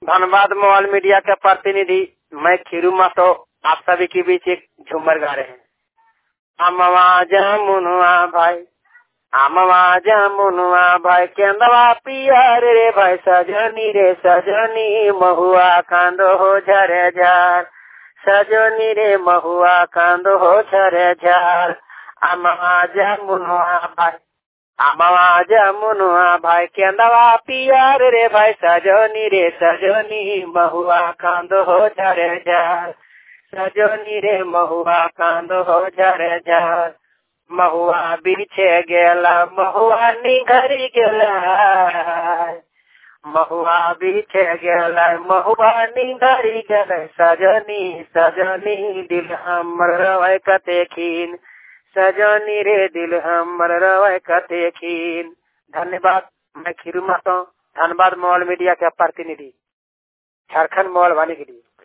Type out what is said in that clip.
धन्यवाद mobile media के प्रतिनिधि। मैं खीरू मातो आप सभी के बीच एक झूमर गा रहे हैं। अमवा जमुनुआ भाई, अमवा जमुनुआ भाई, केंदवा पियर रे भाई, सजनी रे सजनी, महुआ कांदो हो झरे झार, सजनी रे महुआ कांदो हो झरे झार। अमवा जमुनुआ भाई, अमवा जमुनुआ भाई, केंदवा पियर रे भाई, सजनी रे सजनी, महुआ कांदो हो झरे झार, सजनी रे महुआ कांदो हो झरे झार। महुआ बिछे गेला, महुआ निघरी गेला, महुआ बिछे गेला, महुआ निघरी गेला, सजनी सजनी दिल हमर रवै कतेखिन, सजनी रे दिल हमर रवै कतेखिन। धन्यवाद। मैं खीरू मातो। धन्यवाद मोबाइल मीडिया के प्रतिनिधि, झारखंड मोबाइल वाणी के लिए।